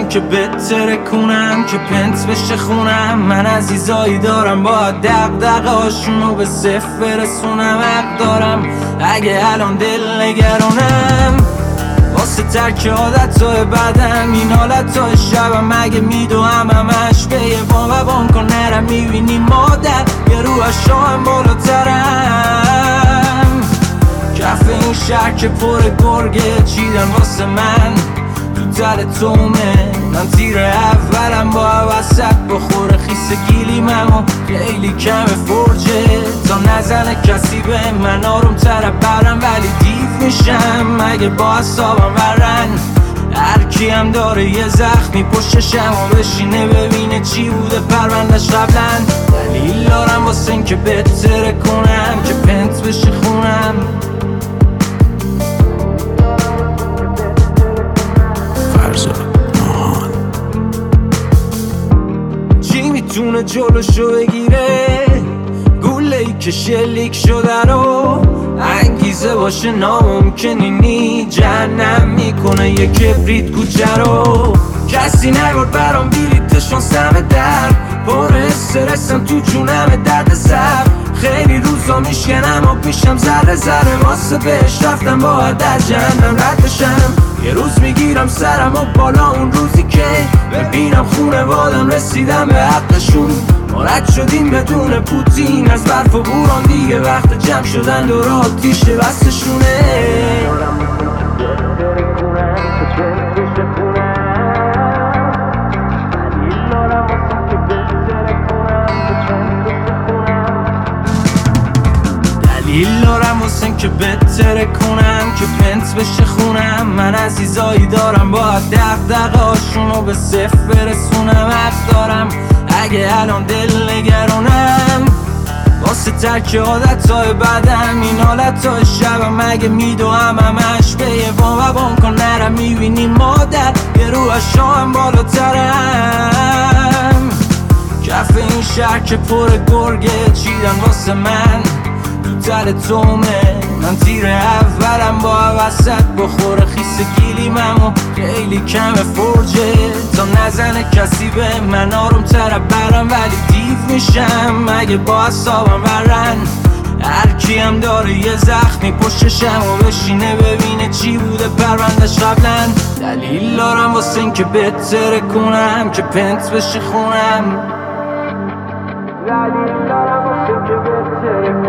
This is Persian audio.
که بهتره کنم که پنت بشه خونم. من عزیزایی دارم باید دغدغه هاشونو به صفر برسونم. حق دارم اگه الان دل نگرانم واسه ترک عادتهای بدم. این حالتهای شبم اگه میدوهم همش به یه بام و بام کن نرم. میبینی مادر یه رو اشام بالاترم. کف این شهر که پر گرگه چیدن واسه من تو تل تومه. من تیر اولم با وسط بخوره خیس گیلیمم و خیلی کم فرجه تا نزنه کسی به من. آروم تر برم ولی دیف میشم اگه با حسابم ورن. هرکی هم داره یه زخمی پشتشم و بشینه ببینه چی بوده پروندش قبلن. دلیل دارم واسه این که بهتره کنم که پنت بشه خونم. چی میتونه جلوشو بگیره؟ گوله‌ای که شلیک شده رو انگیزه باشه ناممکنینی جهنم میکنه یه کبریت کوچه رو. کسی نگرد برام بیلیتشون سم در پر استرسم تو جونم درد سر. خیلی روزا میشکنم و پیشم ذره ذره واسه بهش رفتم باید از جهنم رد بشم. یه روز میگیرم سرم و بالا اون روزی که ببینم خونوادم رسیدم به حقشون. ما رد شدیم بدون پوتین از برف و بوران دیگه وقت جمع شدن دور آتیش بستشونه. دلیل دارم واسه که بهتره کنم که پنت بشه خونم. من عزیزایی دارم باید دغدغه هاشونو به صفر برسونم. حق دارم اگه الان دل نگرانم واسه ترک عادتهای بدم. این حالتهای شبم اگه میدوهم همش به یه بام و بام کن نرم. میبینی مادر یه رو اشام بالاترم. کف این شهر که پر گرگه چیدن واسه من تو تل تومه. من تیر اولم با وسط بخوره خیس گیلیمم و خیلی کم فرجه تا نزنه کسی به من. آروم تر برم ولی دیو میشم اگه با حسابم ورن. هرکی هم داره یه زخمی پشتشم و بشینه ببینه چی بوده پروندش قبلن. دلیل دارم واسه این که بهتره کنم که پنت بشه خونم. دلیل دارم واسه این که بهتره